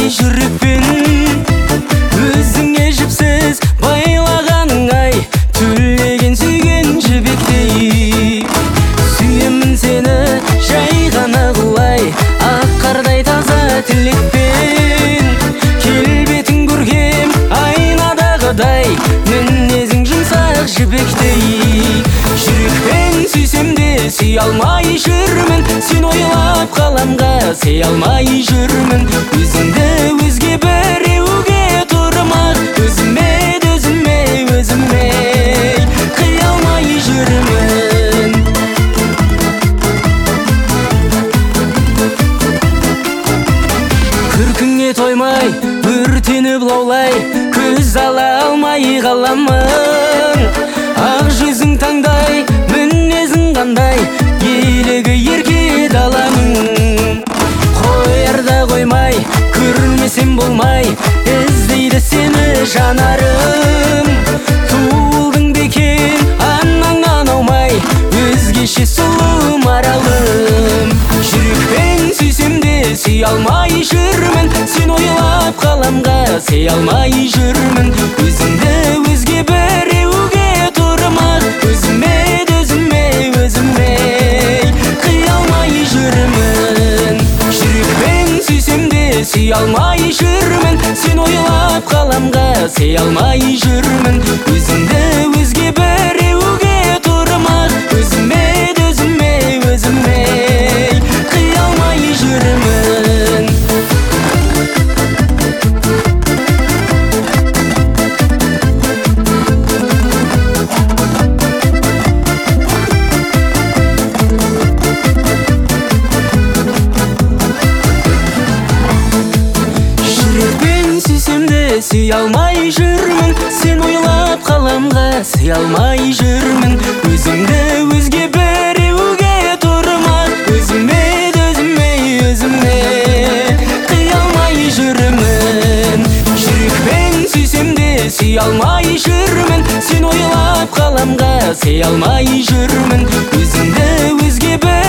жүрекпен өзіңе жіпсіз байлағаның ай, түлеген сүйген жібектей. Сүйемін сені жай ғана құлай, ақ қардай таза тілекпен. Келбетің көркем айнадағыдай, мінезің жұмсақ жібектей. Жүрекпен сүйсем де сүй алмай жүрмін, сен ойлап қаламға сый алмай жүрмін. Өзіңді өзге біреуге тұрмақ, өзіме қия алмай жүрмін. Күркіңе тоймай, өртеніп лаулай, көз ала алмай қаламын. Ақ жүзің таңдай, мінезің қандай, елігі ерке даланың. Қоярда қоймай, көрмесем болмай, іздейді сені жанарым. Туылдың бекен анаңнан аумай, өзгеше сұлу маралым. Жүрекпен сүйсем де сүй алмай жүрмін, сен ойлап қаламға сый алмай жүрмін. Өзіңді өзге біреуге тұрмақ, өзіме қия алмай жүрмін. Жүрекпен сүйсем де сүй алмай жүрмін, сен ойлап қаламға сый алмай жүрмін. Өзіңді өзге біреуге тұрмақ, өзіме қия алмай жүрмін. Жүрекпен сүйсем де сүй алмай жүрмін, сен ойлап қаламға сый алмай жүрмін. Өзіңді өзге біреуге тұрмақ, өзіме қия алмай жүрмін. Жүрекпен сүйсем де сүй алмай жүрмін, сен ойлап қаламға сый алмай жүрмін. Өзіңді өзге